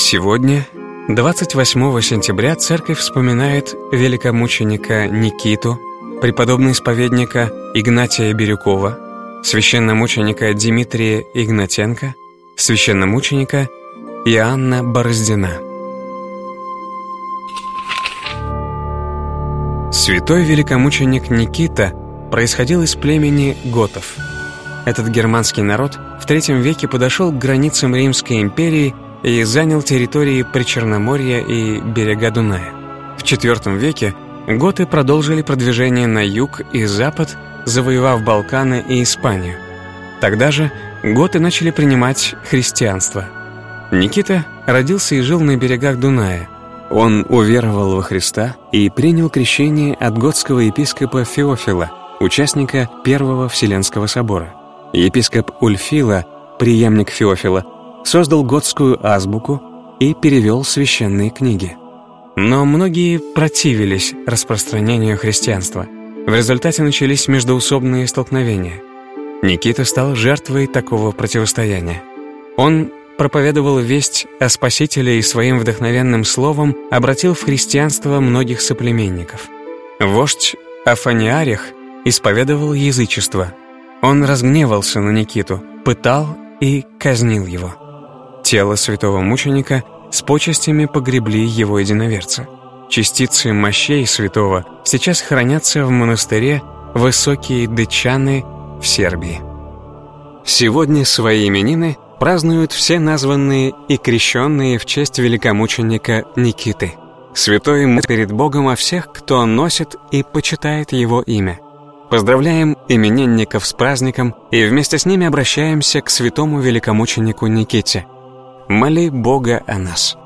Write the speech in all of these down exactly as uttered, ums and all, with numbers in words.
Сегодня, двадцать восьмого сентября, церковь вспоминает великомученика Никиту, преподобно-исповедника Игнатия Бирюкова, священномученика Дмитрия Игнатенко, священномученика Иоанна Бороздина. Святой великомученик Никита происходил из племени готов. Этот германский народ в третьем веке подошел к границам Римской империи и занял территории Причерноморья и берега Дуная. В четвертом веке готы продолжили продвижение на юг и запад, завоевав Балканы и Испанию. Тогда же готы начали принимать христианство. Никита родился и жил на берегах Дуная. Он уверовал во Христа и принял крещение от готского епископа Феофила, участника Первого Вселенского собора. Епископ Ульфила, преемник Феофила, создал готскую азбуку и перевел священные книги. Но многие противились распространению христианства. В результате начались междоусобные столкновения. Никита стал жертвой такого противостояния. Он проповедовал весть о Спасителе и своим вдохновенным словом обратил в христианство многих соплеменников. Вождь Афаниарих исповедовал язычество. Он разгневался на Никиту, пытал и казнил его. Тело святого мученика с почестями погребли его единоверцы. Частицы мощей святого сейчас хранятся в монастыре Высокие Дычаны в Сербии. Сегодня свои именины празднуют все названные и крещенные в честь великомученика Никиты. Святой молит перед Богом о всех, кто носит и почитает его имя. Поздравляем именинников с праздником и вместе с ними обращаемся к святому великомученику Никите. Моли Бога о нас.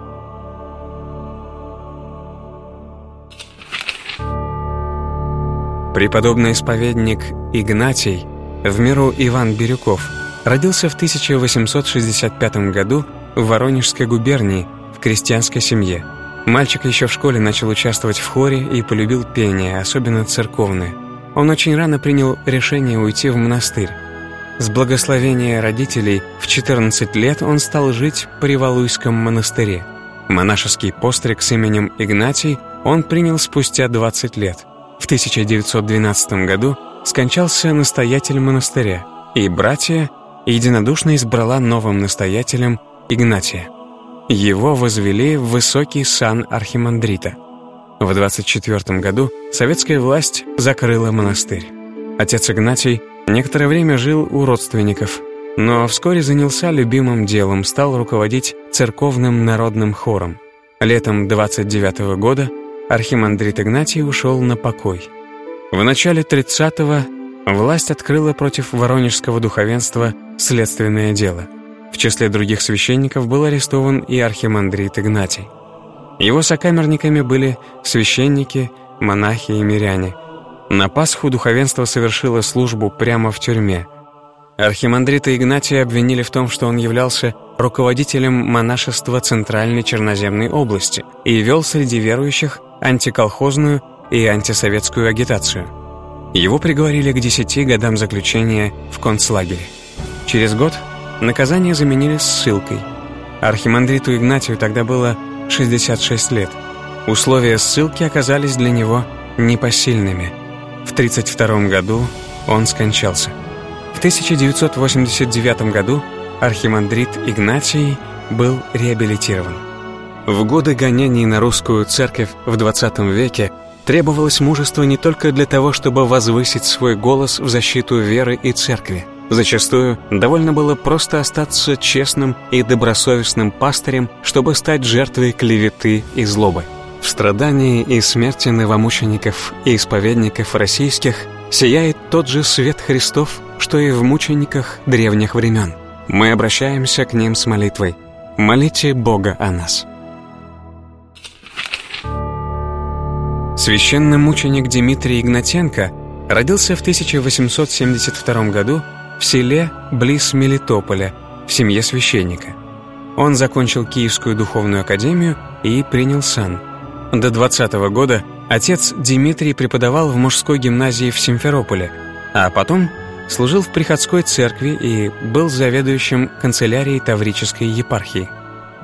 Преподобный исповедник Игнатий, в миру Иван Бирюков, родился в тысяча восемьсот шестьдесят пятом году в Воронежской губернии в крестьянской семье. Мальчик еще в школе начал участвовать в хоре и полюбил пение, особенно церковное. Он очень рано принял решение уйти в монастырь. С благословения родителей в четырнадцать лет он стал жить при Валуйском монастыре. Монашеский постриг с именем Игнатий он принял спустя двадцать лет. В тысяча девятьсот двенадцатом году скончался настоятель монастыря, и братья единодушно избрала новым настоятелем Игнатия. Его возвели в высокий сан архимандрита. В двадцать четвёртом году советская власть закрыла монастырь. Отец Игнатий некоторое время жил у родственников, но вскоре занялся любимым делом, стал руководить церковным народным хором. Летом двадцать девятого года архимандрит Игнатий ушел на покой. В начале тридцатого власть открыла против воронежского духовенства следственное дело. В числе других священников был арестован и архимандрит Игнатий. Его сокамерниками были священники, монахи и миряне. На Пасху духовенство совершило службу прямо в тюрьме. Архимандрита Игнатия обвинили в том, что он являлся руководителем монашества Центральной Черноземной области и вел среди верующих антиколхозную и антисоветскую агитацию. Его приговорили к десяти годам заключения в концлагере. Через год наказание заменили ссылкой. Архимандриту Игнатию тогда было шестьдесят шесть лет. Условия ссылки оказались для него непосильными. В тридцать втором году он скончался. В тысяча девятьсот восемьдесят девятом году архимандрит Игнатий был реабилитирован. В годы гонений на русскую церковь в двадцатом веке требовалось мужество не только для того, чтобы возвысить свой голос в защиту веры и церкви. Зачастую довольно было просто остаться честным и добросовестным пастырем, чтобы стать жертвой клеветы и злобы. В страдании и смерти новомучеников и исповедников российских сияет тот же свет Христов, что и в мучениках древних времен. Мы обращаемся к ним с молитвой. Молите Бога о нас. Священномученик Дмитрий Игнатенко родился в тысяча восемьсот семьдесят втором году в селе близ Мелитополя, в семье священника. Он закончил Киевскую духовную академию и принял сан. До двадцатого года отец Дмитрий преподавал в мужской гимназии в Симферополе, а потом служил в приходской церкви и был заведующим канцелярией Таврической епархии.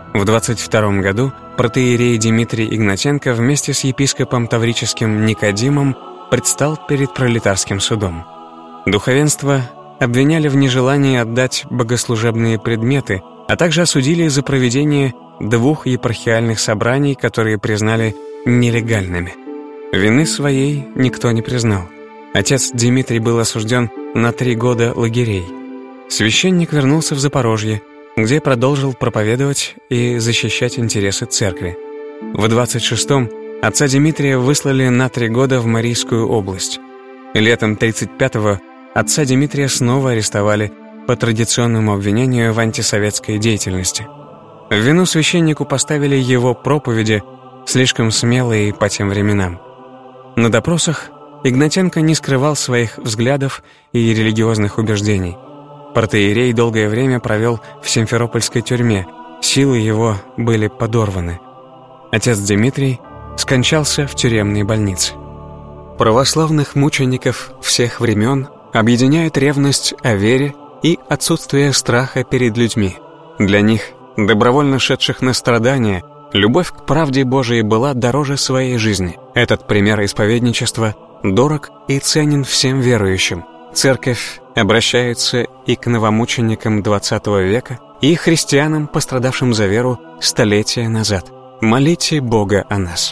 В двадцать втором году протоиерей Дмитрий Игнатенко вместе с епископом таврическим Никодимом предстал перед пролетарским судом. Духовенство обвиняли в нежелании отдать богослужебные предметы, а также осудили за проведение двух епархиальных собраний, которые признали нелегальными. Вины своей никто не признал. Отец Дмитрий был осужден на три года лагерей. Священник вернулся в Запорожье, где продолжил проповедовать и защищать интересы церкви. В двадцать шестом отца Дмитрия выслали на три года в Марийскую область. Летом тридцать пятого отца Дмитрия снова арестовали по традиционному обвинению в антисоветской деятельности. В вину священнику поставили его проповеди, слишком смелые по тем временам. На допросах Игнатенко не скрывал своих взглядов и религиозных убеждений. Протоиерей долгое время провел в Симферопольской тюрьме, силы его были подорваны. Отец Дмитрий скончался в тюремной больнице. Православных мучеников всех времен объединяет ревность о вере и отсутствие страха перед людьми. Для них, добровольно шедших на страдания, любовь к правде Божией была дороже своей жизни. Этот пример исповедничества дорог и ценен всем верующим. Церковь обращается и к новомученикам двадцатого века, и христианам, пострадавшим за веру столетия назад. Молите Бога о нас.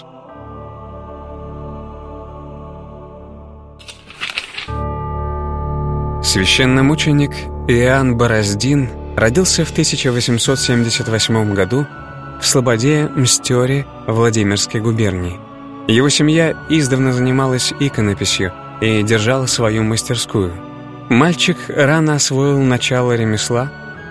Священномученик Иоанн Бороздин родился в тысяча восемьсот семьдесят восьмом году в слободе Мстёре Владимирской губернии. Его семья издавна занималась иконописью и держала свою мастерскую. Мальчик рано освоил начало ремесла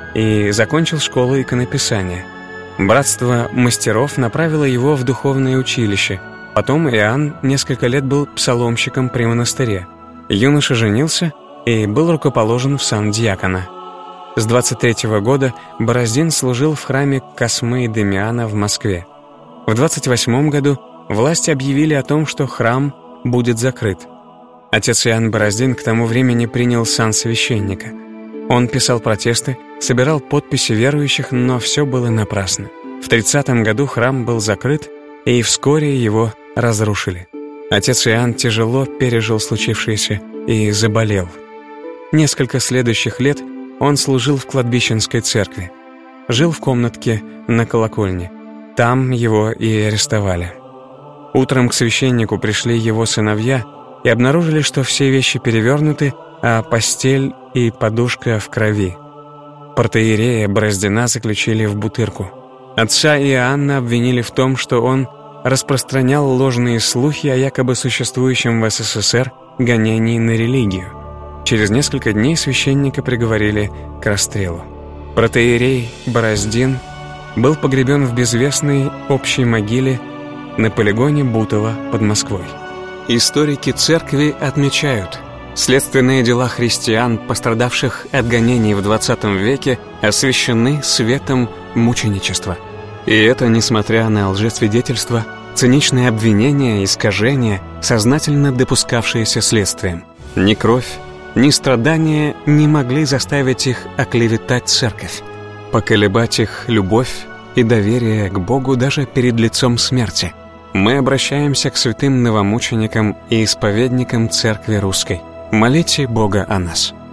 и закончил школу иконописания. Братство мастеров направило его в духовное училище. Потом Иоанн несколько лет был псаломщиком при монастыре. Юноша женился и был рукоположен в сан диакона. С двадцать третьего года Бороздин служил в храме Космы и Дамиана в Москве. В двадцать восьмом году власти объявили о том, что храм будет закрыт. Отец Иоанн Бороздин к тому времени принял сан священника. Он писал протесты, собирал подписи верующих, но все было напрасно. В тридцатом году храм был закрыт, и вскоре его разрушили. Отец Иоанн тяжело пережил случившееся и заболел. Несколько следующих лет он служил в кладбищенской церкви. Жил в комнатке на колокольне. Там его и арестовали. Утром к священнику пришли его сыновья и обнаружили, что все вещи перевернуты, а постель и подушка в крови. Протоиерея Бороздина заключили в бутырку. Отца Иоанна обвинили в том, что он распространял ложные слухи о якобы существующем в СССР гонении на религию. Через несколько дней священника приговорили к расстрелу. Протоиерей Бороздин был погребен в безвестной общей могиле на полигоне Бутово под Москвой. Историки церкви отмечают, следственные дела христиан, пострадавших от гонений в двадцатом веке, освящены светом мученичества. И это несмотря на лжесвидетельства, циничные обвинения, искажения, сознательно допускавшиеся следствием. Ни кровь, ни страдания не могли заставить их оклеветать церковь, поколебать их любовь и доверие к Богу даже перед лицом смерти. Мы обращаемся к святым новомученикам и исповедникам Церкви Русской. Молите Бога о нас.